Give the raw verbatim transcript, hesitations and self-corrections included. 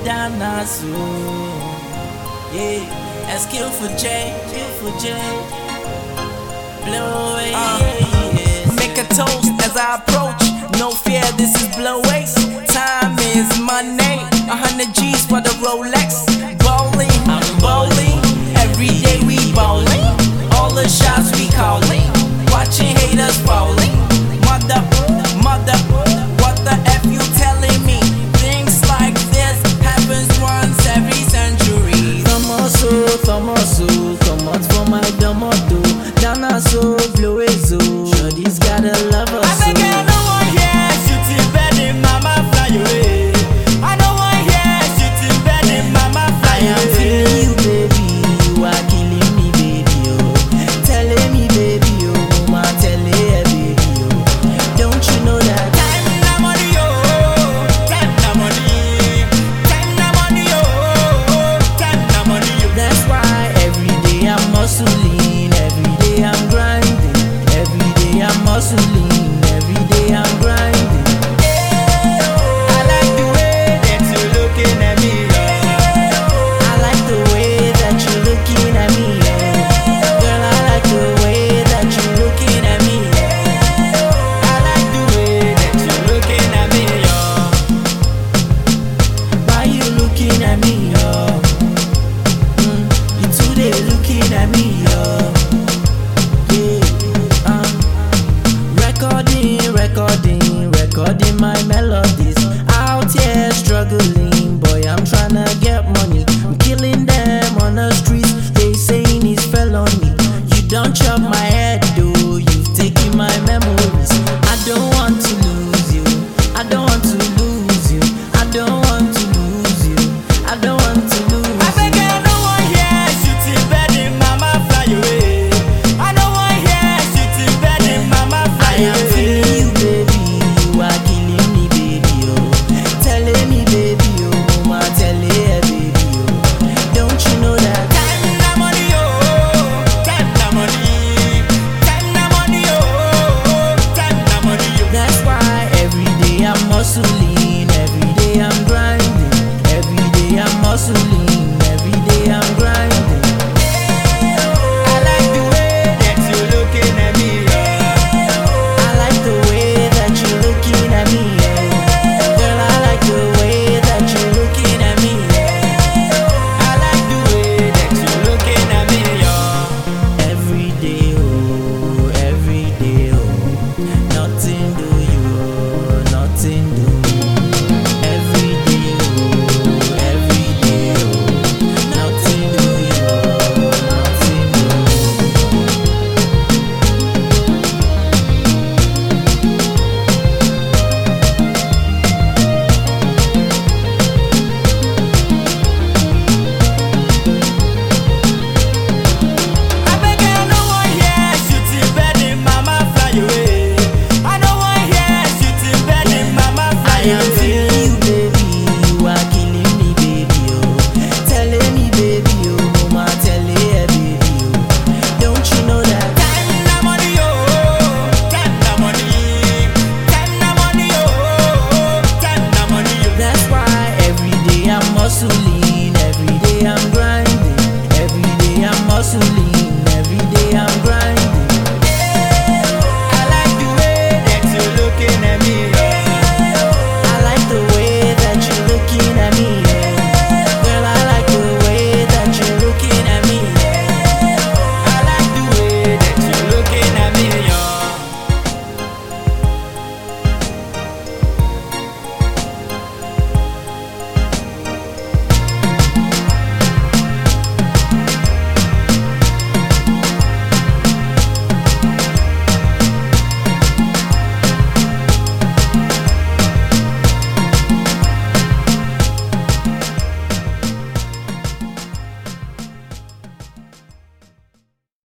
Danasu. Yeah, S Q for J, Q for J. Blow away. Uh, make a toast as I approach. No fear, this is blow ace. Time is money. A hundred G's for the Rolex. Bowling, I'm bowling. Every day we bowling. All the shots we calling. Watching haters falling. Mother, mother, what the F you telling me? Things like this happens once every century. Thomaso, Thomaso, come out for my domoto. Danaso, blow it so. Shorty's gotta love us. I beg I don't want here, shooting bed in mama fly away. I don't want here, shooting bed in mama fly I am away. feeling you, baby. You are killing me, baby. Oh, telling me, baby. Oh, mama, telling me, baby. Oh, don't you know that? Time na money, oh. Time na money. Time na money, oh. Time na money, oh. That's why every day I'm hustling. Every day I'm grinding. Every day I'm hustling. Every day I'm grinding. I like the way that you're looking at me, oh. I like the way that you're looking at me, yeah. Girl, I like the way that you're looking at me, yeah. I like the way that you're looking at me, oh. Why you looking at me, oh? Mm, you today looking at me, oh. Yeah, um, recording, recording, recording my melodies. Out here struggling, boy, I'm tryna get money. I'm killing them on the streets. They saying it's felony. You don't chop my head, though. You've taken my memories. I don't want to lose you. I don't want to lose you. I don't want to lose you. I don't want to lose I beg you. I don't want here, shooting bed in mama fly away. I don't want here, shooting bed in mama fly I am away. feeling you, baby. You are killing me, baby. Oh, telling me, baby. Oh, mama, telling me, baby. Oh, don't you know that? Time na money, oh. Time na money. Time na money, oh. Time na money, oh. That's why every day I'm hustling. Every day I'm grinding. Every day I'm hustling.